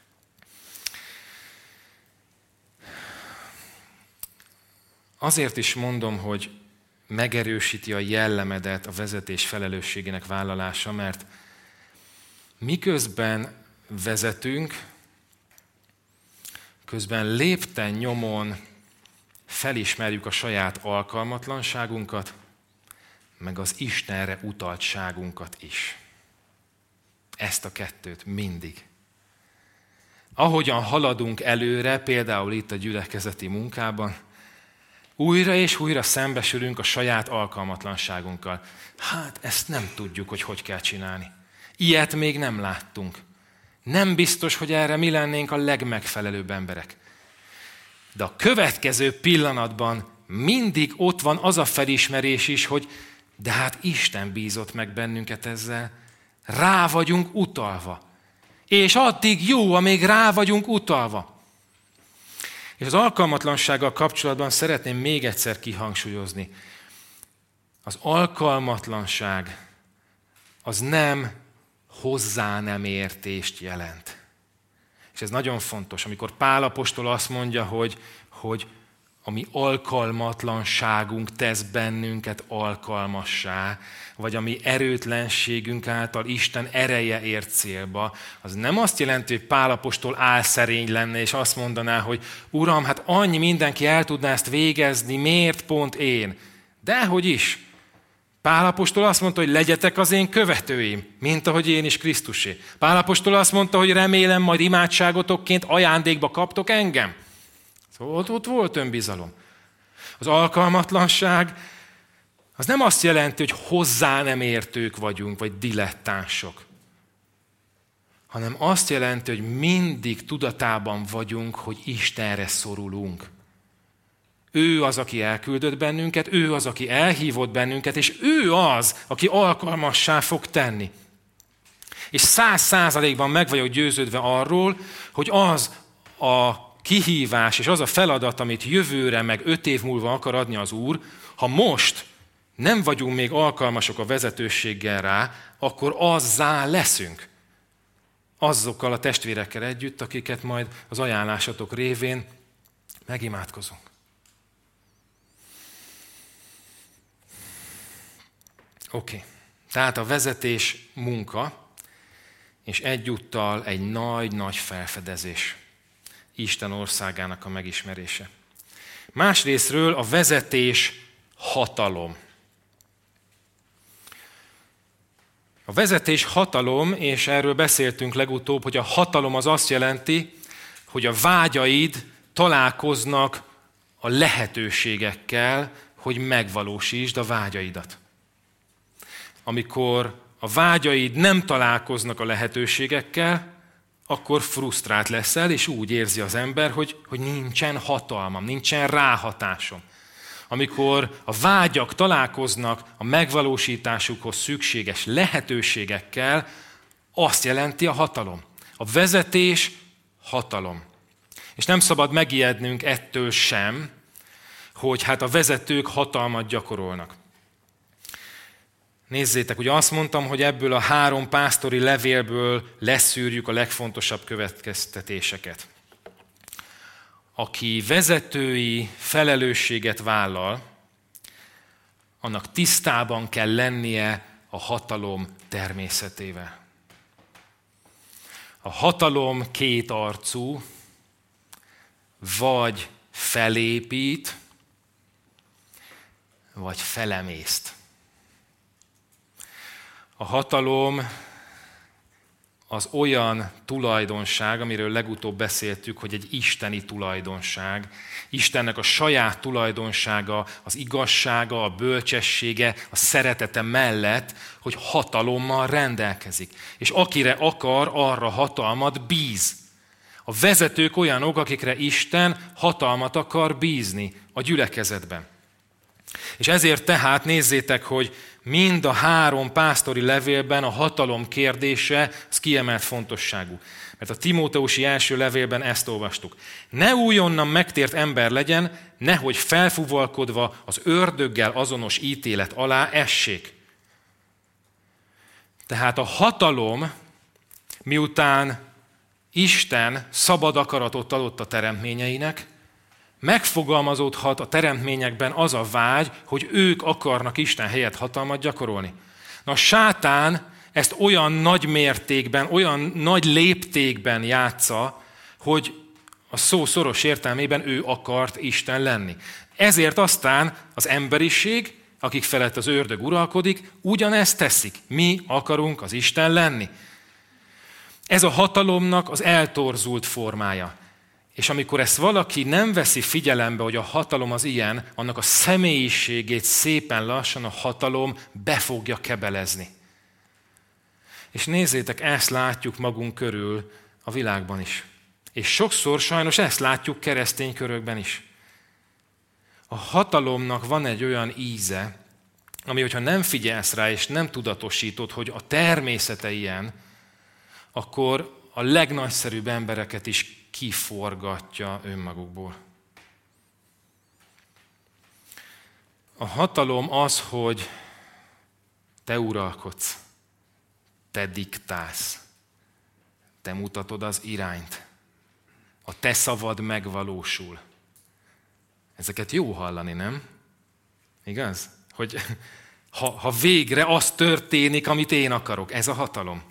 Azért is mondom, hogy megerősíti a jellemedet a vezetés felelősségének vállalása, mert miközben vezetünk, közben lépten nyomon felismerjük a saját alkalmatlanságunkat, meg az Istenre utaltságunkat is. Ezt a kettőt mindig. Ahogyan haladunk előre, például itt a gyülekezeti munkában, újra és újra szembesülünk a saját alkalmatlanságunkkal. Hát ezt nem tudjuk, hogy kell csinálni. Ilyet még nem láttunk. Nem biztos, hogy erre mi lennénk a legmegfelelőbb emberek. De a következő pillanatban mindig ott van az a felismerés is, hogy de hát Isten bízott meg bennünket ezzel. Rá vagyunk utalva. És addig jó, amíg rá vagyunk utalva. És az alkalmatlansággal kapcsolatban szeretném még egyszer kihangsúlyozni. Az alkalmatlanság az nem hozzá nem értést jelent. És ez nagyon fontos, amikor Pál apostol azt mondja, hogy a mi alkalmatlanságunk tesz bennünket alkalmassá, vagy a mi erőtlenségünk által Isten ereje ért célba, az nem azt jelenti, hogy Pál apostol álszerény lenne, és azt mondaná, hogy Uram, hát annyi mindenki el tudná ezt végezni, miért pont én? Dehogy is. Pál apostol azt mondta, hogy legyetek az én követőim, mint ahogy én is Krisztusé. Pál apostol azt mondta, hogy remélem majd imádságotokként ajándékba kaptok engem. Szóval ott volt önbizalom. Az alkalmatlanság az nem azt jelenti, hogy hozzá nem értők vagyunk, vagy dilettánsok, hanem azt jelenti, hogy mindig tudatában vagyunk, hogy Istenre szorulunk. Ő az, aki elküldött bennünket, ő az, aki elhívott bennünket, és ő az, aki alkalmassá fog tenni. És 100%-ban meg vagyok győződve arról, hogy az a kihívás és az a feladat, amit jövőre meg 5 év múlva akar adni az Úr, ha most nem vagyunk még alkalmasok a vezetőséggel rá, akkor azzá leszünk. Azokkal a testvérekkel együtt, akiket majd az ajánlásatok révén megimádkozunk. Oké. Tehát a vezetés munka, és egyúttal egy nagy-nagy felfedezés. Isten országának a megismerése. Másrészről a vezetés hatalom. A vezetés hatalom, és erről beszéltünk legutóbb, hogy a hatalom az azt jelenti, hogy a vágyaid találkoznak a lehetőségekkel, hogy megvalósítsd a vágyaidat. Amikor a vágyaid nem találkoznak a lehetőségekkel, akkor frusztrált leszel, és úgy érzi az ember, hogy nincsen hatalmam, nincsen ráhatásom. Amikor a vágyak találkoznak a megvalósításukhoz szükséges lehetőségekkel, azt jelenti a hatalom. A vezetés hatalom. És nem szabad megijednünk ettől sem, hogy hát a vezetők hatalmat gyakorolnak. Nézzétek, ugye azt mondtam, hogy ebből a 3 pásztori levélből leszűrjük a legfontosabb következtetéseket. Aki vezetői felelősséget vállal, annak tisztában kell lennie a hatalom természetével. A hatalom kétarcú, vagy felépít, vagy felemészt. A hatalom az olyan tulajdonság, amiről legutóbb beszéltük, hogy egy isteni tulajdonság. Istennek a saját tulajdonsága, az igazsága, a bölcsessége, a szeretete mellett, hogy hatalommal rendelkezik. És akire akar, arra hatalmat bíz. A vezetők olyanok, akikre Isten hatalmat akar bízni a gyülekezetben. És ezért tehát nézzétek, hogy mind a 3 pásztori levélben a hatalom kérdése az kiemelt fontosságú. Mert a Timóteusi első levélben ezt olvastuk. Ne újonnan megtért ember legyen, nehogy felfúvalkodva az ördöggel azonos ítélet alá essék. Tehát a hatalom, miután Isten szabad akaratot adott a teremtményeinek, megfogalmazódhat a teremtményekben az a vágy, hogy ők akarnak Isten helyett hatalmat gyakorolni. Na a sátán ezt olyan nagy mértékben, olyan nagy léptékben játsza, hogy a szó szoros értelmében ő akart Isten lenni. Ezért aztán az emberiség, akik felett az ördög uralkodik, ugyanezt teszik. Mi akarunk az Isten lenni. Ez a hatalomnak az eltorzult formája. És amikor ezt valaki nem veszi figyelembe, hogy a hatalom az ilyen, annak a személyiségét szépen lassan a hatalom be fogja kebelezni. És nézzétek, ezt látjuk magunk körül a világban is. És sokszor sajnos ezt látjuk keresztény körökben is. A hatalomnak van egy olyan íze, ami, hogyha nem figyelsz rá, és nem tudatosítod, hogy a természete ilyen, akkor a legnagyszerűbb embereket is kiforgatja önmagukból. A hatalom az, hogy te uralkodsz, te diktálsz, te mutatod az irányt, a te szavad megvalósul. Ezeket jó hallani, nem? Igaz? Hogy ha végre az történik, amit én akarok, ez a hatalom.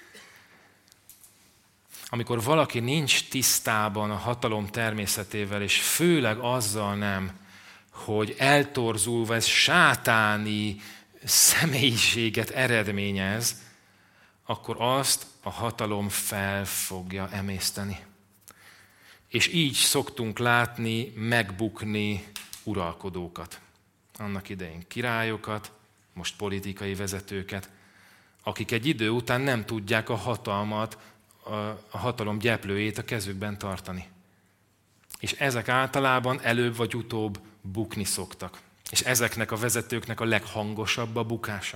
Amikor valaki nincs tisztában a hatalom természetével, és főleg azzal nem, hogy eltorzulva ez sátáni személyiséget eredményez, akkor azt a hatalom fel fogja emészteni. És így szoktunk látni, megbukni uralkodókat. Annak idején királyokat, most politikai vezetőket, akik egy idő után nem tudják a hatalmat, a hatalom gyeplőjét a kezükben tartani. És ezek általában előbb vagy utóbb bukni szoktak. És ezeknek a vezetőknek a leghangosabb a bukása.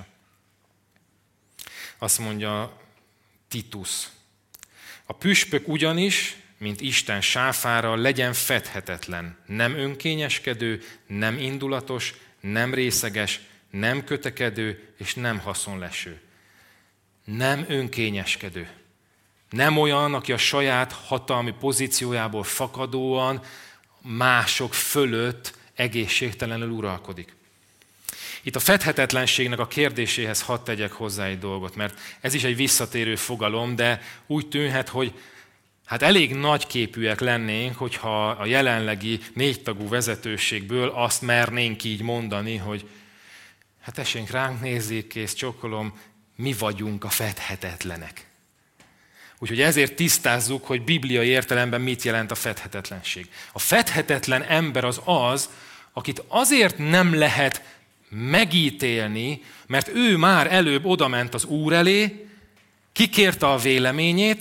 Azt mondja Titus. A püspök ugyanis, mint Isten sáfára, legyen fedhetetlen, nem önkényeskedő, nem indulatos, nem részeges, nem kötekedő és nem haszonleső. Nem önkényeskedő. Nem olyan, aki a saját hatalmi pozíciójából fakadóan mások fölött egészségtelenül uralkodik. Itt a fedhetetlenségnek a kérdéséhez hadd tegyek hozzá egy dolgot, mert ez is egy visszatérő fogalom, de úgy tűnhet, hogy hát elég nagyképűek lennénk, hogyha a jelenlegi 4 tagú vezetőségből azt mernénk így mondani, hogy hát tessék ránk, nézzék, kész, csókolom, mi vagyunk a fedhetetlenek. Úgyhogy ezért tisztázzuk, hogy bibliai értelemben mit jelent a fedhetetlenség. A fedhetetlen ember az, akit azért nem lehet megítélni, mert ő már előbb odament az Úr elé, kikérte a véleményét,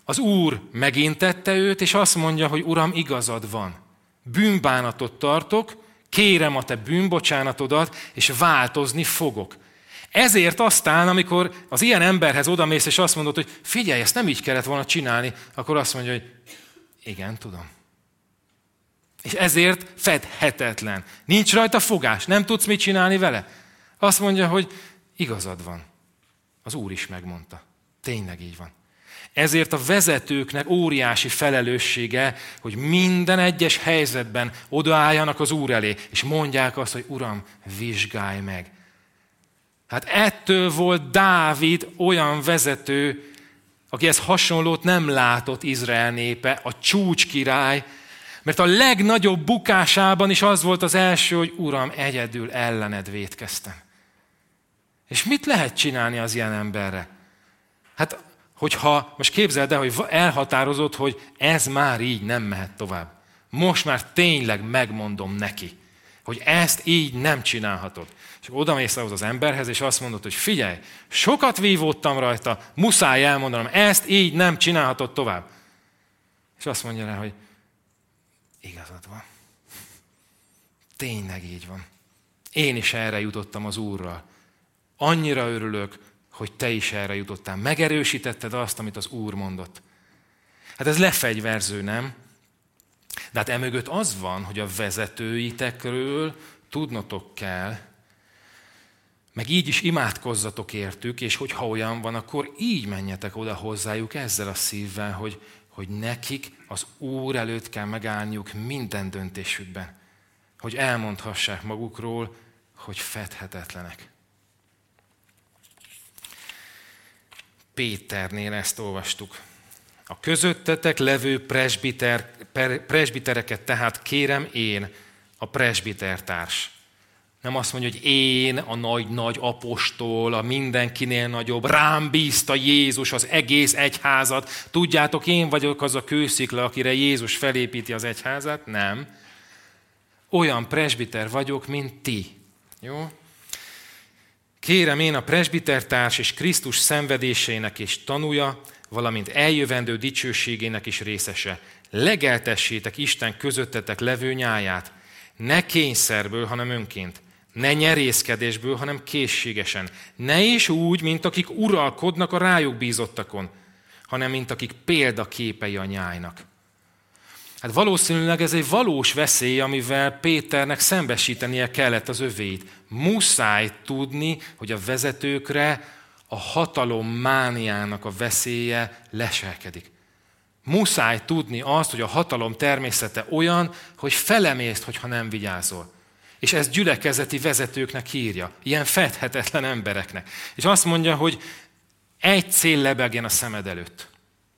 Az Úr megintette őt, és azt mondja, hogy Uram, igazad van. Bűnbánatot tartok, kérem a te bűnbocsánatodat, és változni fogok. Ezért aztán, amikor az ilyen emberhez odamész, és azt mondod, hogy figyelj, ezt nem így kellett volna csinálni, akkor azt mondja, hogy igen, tudom. És ezért fedhetetlen. Nincs rajta fogás, nem tudsz mit csinálni vele. Azt mondja, hogy igazad van. Az Úr is megmondta. Tényleg így van. Ezért a vezetőknek óriási felelőssége, hogy minden egyes helyzetben odaálljanak az Úr elé, és mondják azt, hogy Uram, vizsgálj meg. Hát ettől volt Dávid olyan vezető, akihez hasonlót nem látott Izrael népe, a csúcskirály, mert a legnagyobb bukásában is az volt az első, hogy Uram, egyedül ellened vétkeztem. És mit lehet csinálni az ilyen emberre? Hát, hogyha, most képzeld el, hogy elhatározod, hogy ez már így nem mehet tovább. Most már tényleg megmondom neki, hogy ezt így nem csinálhatod. És odamész ahhoz az emberhez, és azt mondod, hogy figyelj, sokat vívódtam rajta, muszáj elmondanom, ezt így nem csinálhatod tovább. És azt mondja rá, hogy igazad van. Tényleg így van. Én is erre jutottam az Úrral. Annyira örülök, hogy te is erre jutottál. Megerősítetted azt, amit az Úr mondott. Hát ez lefegyverző, nem? De hát emögött az van, hogy a vezetőitekről tudnotok kell, meg így is imádkozzatok értük, és hogyha olyan van, akkor így menjetek oda hozzájuk ezzel a szívvel, hogy nekik az Úr előtt kell megállniuk minden döntésükben. Hogy elmondhassák magukról, hogy fedhetetlenek. Péternél ezt olvastuk. A közöttetek levő presbitereket tehát kérem én, a presbitertárs. Nem azt mondja, hogy én, a nagy apostol, a mindenkinél nagyobb, rám bízta Jézus az egész egyházat. Tudjátok, én vagyok az a kőszikla, akire Jézus felépíti az egyházat? Nem. Olyan presbiter vagyok, mint ti. Jó? Kérem én, a presbitertárs és Krisztus szenvedéseinek és tanúja, valamint eljövendő dicsőségének is részese. Legeltessétek Isten közöttetek levő nyáját, ne kényszerből, hanem önként. Ne nyerészkedésből, hanem készségesen. Ne is úgy, mint akik uralkodnak a rájuk bízottakon, hanem mint akik példaképei a nyájnak. Hát valószínűleg ez egy valós veszély, amivel Péternek szembesítenie kellett az övéit. Muszáj tudni, hogy a vezetőkre a hatalom mániának a veszélye leselkedik. Muszáj tudni azt, hogy a hatalom természete olyan, hogy felemészt, hogyha nem vigyázol. És ez gyülekezeti vezetőknek írja, ilyen fedhetetlen embereknek. És azt mondja, hogy egy cél lebegjen a szemed előtt.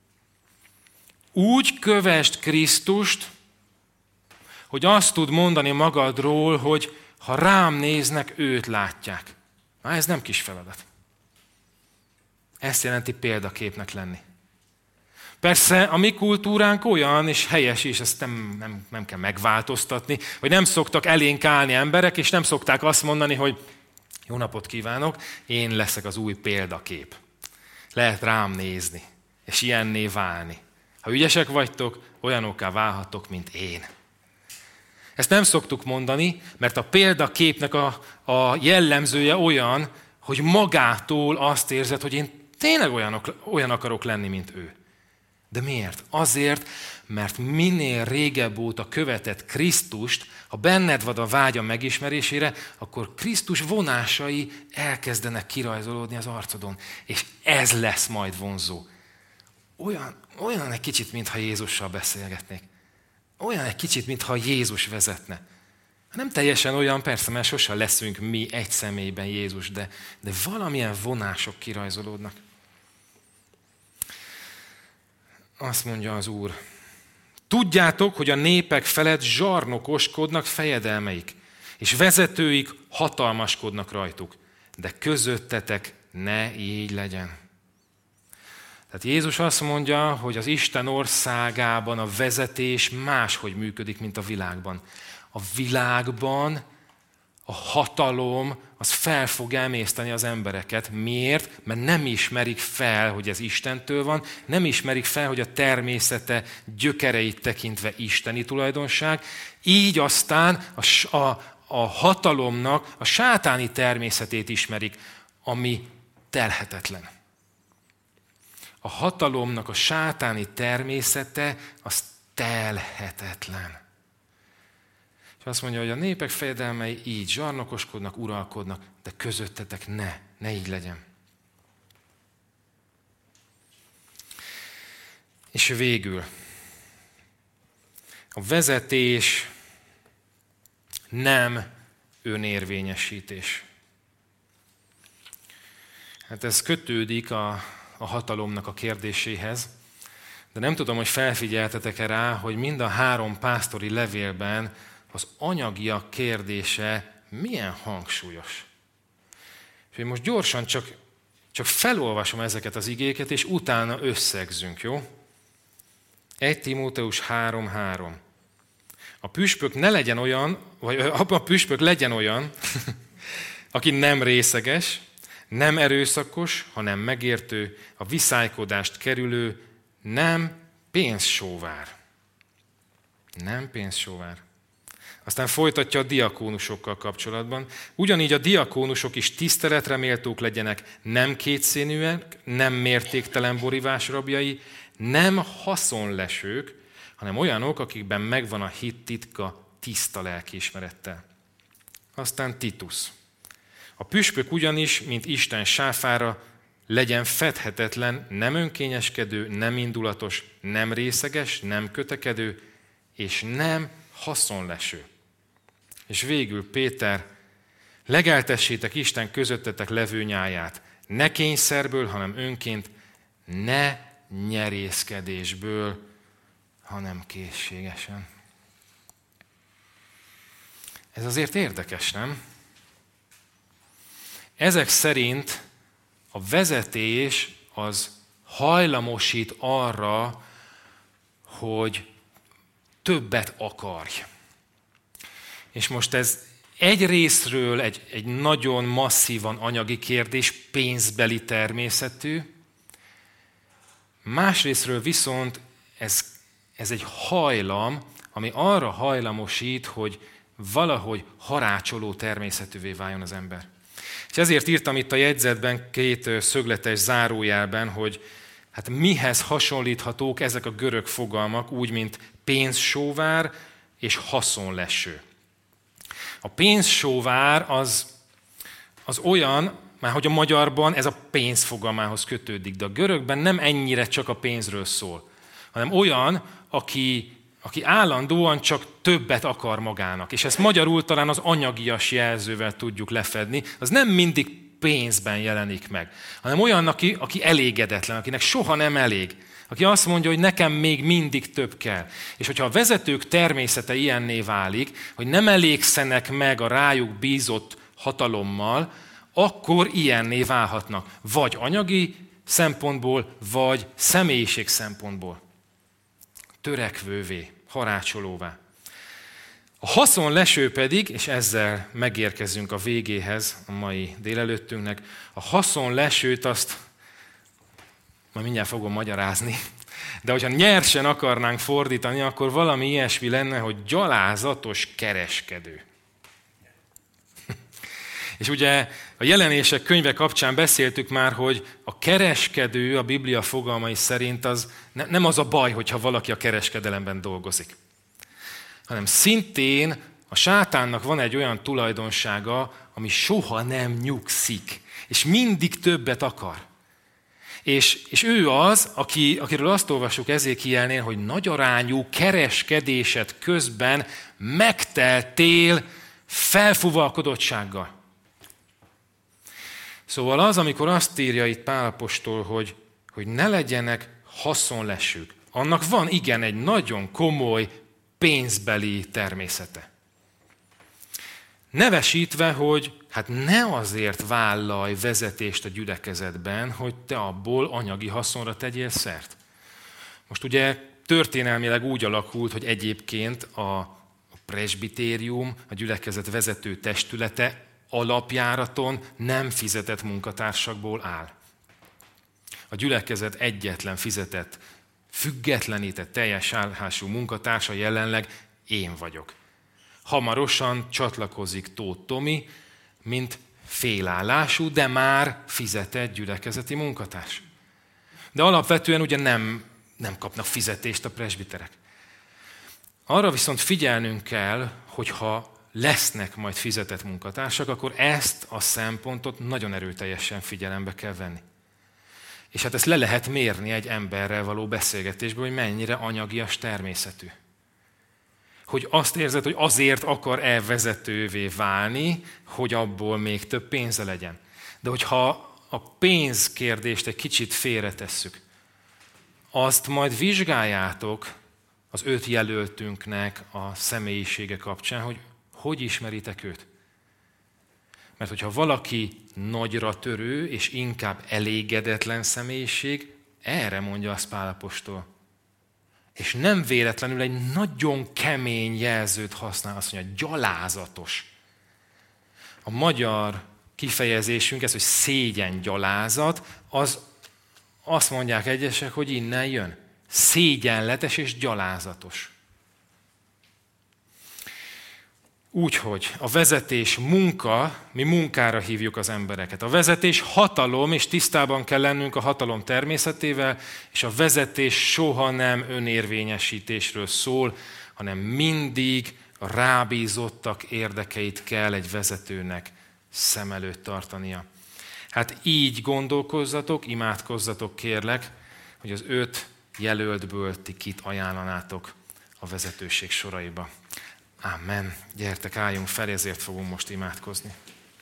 Úgy kövesd Krisztust, hogy azt tud mondani magadról, hogy ha rám néznek, őt látják. Na, ez nem kis feladat. Ezt jelenti példaképnek lenni. Persze a mi kultúránk olyan, és helyes, és ezt nem kell megváltoztatni, hogy nem szoktak elénk állni emberek, és nem szokták azt mondani, hogy jó napot kívánok, én leszek az új példakép. Lehet rám nézni, és ilyenné válni. Ha ügyesek vagytok, olyanokká válhattok, mint én. Ezt nem szoktuk mondani, mert a példaképnek a jellemzője olyan, hogy magától azt érzed, hogy én tényleg olyan akarok lenni, mint ő. De miért? Azért, mert minél régebb óta követett Krisztust, ha benned van a vágya megismerésére, akkor Krisztus vonásai elkezdenek kirajzolódni az arcodon. És ez lesz majd vonzó. Olyan egy kicsit, mintha Jézussal beszélgetnék. Olyan egy kicsit, mintha Jézus vezetne. Nem teljesen olyan, persze, mert sosem leszünk mi egy személyben Jézus, de valamilyen vonások kirajzolódnak. Azt mondja az Úr, tudjátok, hogy a népek felett zsarnokoskodnak fejedelmeik, és vezetőik hatalmaskodnak rajtuk, de közöttetek ne így legyen. Tehát Jézus azt mondja, hogy az Isten országában a vezetés máshogy működik, mint a világban. A világban a hatalom az fel fog emészteni az embereket. Miért? Mert nem ismerik fel, hogy ez Istentől van, nem ismerik fel, hogy a természete gyökereit tekintve isteni tulajdonság, így aztán a hatalomnak a sátáni természetét ismerik, ami telhetetlen. A hatalomnak a sátáni természete az telhetetlen. És azt mondja, hogy a népek fejedelmei így zsarnokoskodnak, uralkodnak, de közöttetek ne így legyen. És végül, a vezetés nem önérvényesítés. Hát ez kötődik a hatalomnak a kérdéséhez, de nem tudom, hogy felfigyeltetek-e rá, hogy mind a 3 pásztori levélben az anyagiak kérdése milyen hangsúlyos. És én most gyorsan csak felolvasom ezeket az igéket, és utána összegzünk, jó? 1 Timóteus 3:3. A püspök ne legyen olyan, vagy a püspök legyen olyan, aki nem részeges, nem erőszakos, hanem megértő, a viszálykodást kerülő, nem pénzsóvár. Nem pénzsóvár. Aztán folytatja a diakónusokkal kapcsolatban. Ugyanígy a diakónusok is tiszteletre méltók legyenek, nem kétszínűek, nem mértéktelen borivás rabjai, nem haszonlesők, hanem olyanok, akikben megvan a hit titka tiszta lelkiismerettel. Aztán Titus. A püspök ugyanis, mint Isten sáfára, legyen fedhetetlen, nem önkényeskedő, nem indulatos, nem részeges, nem kötekedő, és nem haszonleső. És végül Péter, legeltessétek Isten közöttetek levő nyáját, ne kényszerből, hanem önként, ne nyerészkedésből, hanem készségesen. Ez azért érdekes, nem? Ezek szerint a vezetés az hajlamosít arra, hogy többet akarj. És most ez egy részről egy nagyon masszívan anyagi kérdés, pénzbeli természetű, másrésztről viszont ez egy hajlam, ami arra hajlamosít, hogy valahogy harácsoló természetűvé váljon az ember. És ezért írtam itt a jegyzetben 2 szögletes zárójelben, hogy hát mihez hasonlíthatók ezek a görög fogalmak, úgy, mint pénzsóvár és haszonleső. A pénzsóvár az olyan, már hogy a magyarban ez a pénz fogalmához kötődik, de a görögben nem ennyire csak a pénzről szól, hanem olyan, aki állandóan csak többet akar magának. És ezt magyarul talán az anyagias jelzővel tudjuk lefedni. Az nem mindig pénzben jelenik meg, hanem olyan, aki elégedetlen, akinek soha nem elég. Aki azt mondja, hogy nekem még mindig több kell. És hogyha a vezetők természete ilyenné válik, hogy nem elégszenek meg a rájuk bízott hatalommal, akkor ilyenné válhatnak. Vagy anyagi szempontból, vagy személyiség szempontból. Törekvővé, harácsolóvá. A haszonleső pedig, és ezzel megérkezünk a végéhez a mai délelőttünknek, a haszonlesőt azt majd mindjárt fogom magyarázni, de hogyha nyersen akarnánk fordítani, akkor valami ilyesmi lenne, hogy gyalázatos kereskedő. És ugye a Jelenések könyve kapcsán beszéltük már, hogy a kereskedő a Biblia fogalmai szerint az nem az a baj, hogyha valaki a kereskedelemben dolgozik, hanem szintén a sátánnak van egy olyan tulajdonsága, ami soha nem nyugszik, és mindig többet akar. És ő az, akiről azt olvassuk Ezékielnél, hogy nagyarányú kereskedésed közben megteltél felfuvalkodottsággal. Szóval az, amikor azt írja itt Pál apostol, hogy ne legyenek haszonlesők, annak van igen egy nagyon komoly pénzbeli természete. Nevesítve, hogy hát ne azért vállalj vezetést a gyülekezetben, hogy te abból anyagi haszonra tegyél szert. Most ugye történelmileg úgy alakult, hogy egyébként a presbitérium, a gyülekezet vezető testülete alapjáraton nem fizetett munkatársakból áll. A gyülekezet egyetlen fizetett, függetlenített, teljes állású munkatársa jelenleg én vagyok. Hamarosan csatlakozik Tóth Tomi, mint félállású, de már fizetett gyülekezeti munkatárs. De alapvetően ugye nem kapnak fizetést a presbiterek. Arra viszont figyelnünk kell, hogyha lesznek majd fizetett munkatársak, akkor ezt a szempontot nagyon erőteljesen figyelembe kell venni. És hát ezt le lehet mérni egy emberrel való beszélgetésből, hogy mennyire anyagias természetű. Hogy azt érzed, hogy azért akar elvezetővé válni, hogy abból még több pénze legyen. De hogyha a pénzkérdést egy kicsit félretesszük, azt majd vizsgáljátok az 5 jelöltünknek a személyisége kapcsán, hogy ismeritek őt. Mert hogyha valaki nagyra törő és inkább elégedetlen személyiség, erre mondja azt Pál apostol. És nem véletlenül egy nagyon kemény jelzőt használ, azt mondja, gyalázatos. A magyar kifejezésünk, ez, hogy szégyengyalázat, az azt mondják egyesek, hogy innen jön. Szégyenletes és gyalázatos. Úgyhogy a vezetés munka, mi munkára hívjuk az embereket. A vezetés hatalom, és tisztában kell lennünk a hatalom természetével, és a vezetés soha nem önérvényesítésről szól, hanem mindig a rábízottak érdekeit kell egy vezetőnek szem előtt tartania. Hát így gondolkozzatok, imádkozzatok kérlek, hogy az 5 jelöltből ti kit ajánlanátok a vezetőség soraiba. Amen. Gyertek, álljunk fel, ezért fogunk most imádkozni.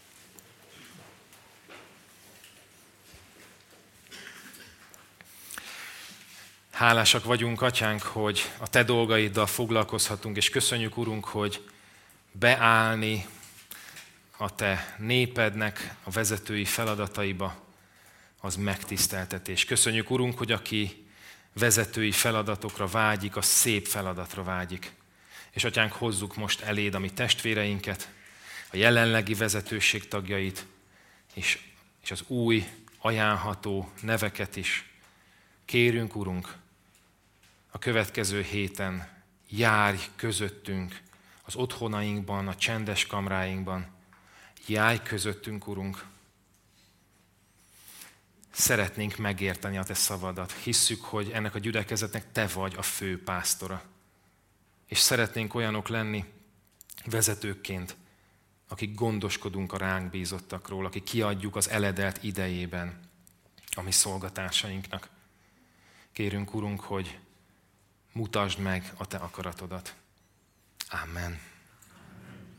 Hálásak vagyunk, Atyánk, hogy a Te dolgaiddal foglalkozhatunk, és köszönjük, Urunk, hogy beállni a Te népednek a vezetői feladataiba, az megtiszteltetés. Köszönjük, Urunk, hogy aki vezetői feladatokra vágyik, az szép feladatra vágyik. És Atyánk, hozzuk most eléd a mi testvéreinket, a jelenlegi vezetőség tagjait, és az új, ajánlható neveket is. Kérünk, Urunk, a következő héten járj közöttünk, az otthonainkban, a csendes kamráinkban. Járj közöttünk, Urunk. Szeretnénk megérteni a Te szavadat. Hisszük, hogy ennek a gyülekezetnek Te vagy a fő pásztora. És szeretnénk olyanok lenni vezetőkként, akik gondoskodunk a ránk bízottakról, akik kiadjuk az eledelt idejében a mi szolgatásainknak. Kérünk, Urunk, hogy mutasd meg a Te akaratodat. Amen.